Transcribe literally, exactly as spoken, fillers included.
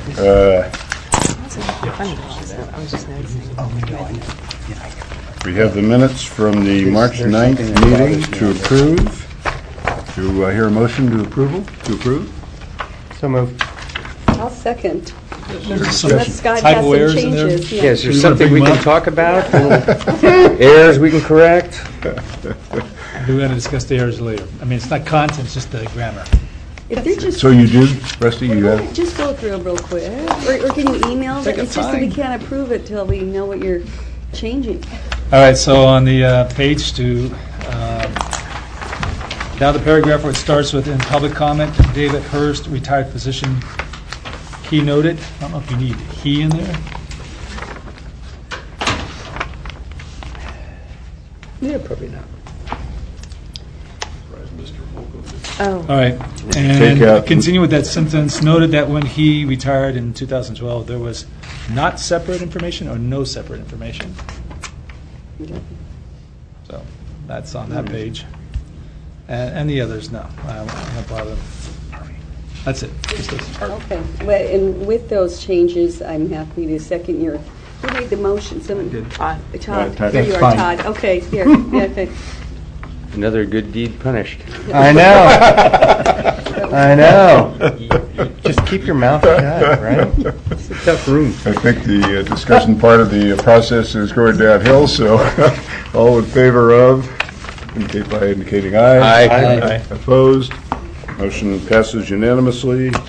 Uh, Funny, I was just noticing. We have the minutes from the March ninth meeting to approve. Do I hear a motion to approval, to approve? So moved. I'll second. There's some Unless Scott typo has some errors in there. changes. Yeah, Yeah. is there You wanna something bring we them can up? talk about? Little errors we can correct? We're going to discuss the errors later. I mean, it's not content, it's just the grammar. If you're just, So you did, Rusty, you have? just go through them real quick, or, or can you email Take it? your It's just that we time. can't approve it till we know what you're changing. All right, so on the uh, page to, um, now the paragraph where it starts with, in public comment, David Hurst, retired physician, he noted. I don't know if you need he in there. Yeah, probably not. Oh. All right, Take out- and continue with that sentence, noted that when he retired in two thousand twelve, there was not separate information or no separate information. So that's on that page. And, and the others, no, I won't bother. That's it. Just those. Okay, well, and with those changes, I'm happy to second your, who made the motion? Someone did. Todd. Uh, Todd, Todd. there you are, Fine. Todd. Okay, here, yeah, okay. Another good deed punished. I know. I know. Just keep your mouth shut, right? It's a tough room. I think the uh, discussion part of the uh, process is going downhill, so all in favor of, indicate by indicating aye. Aye. Aye. Opposed? Motion passes unanimously.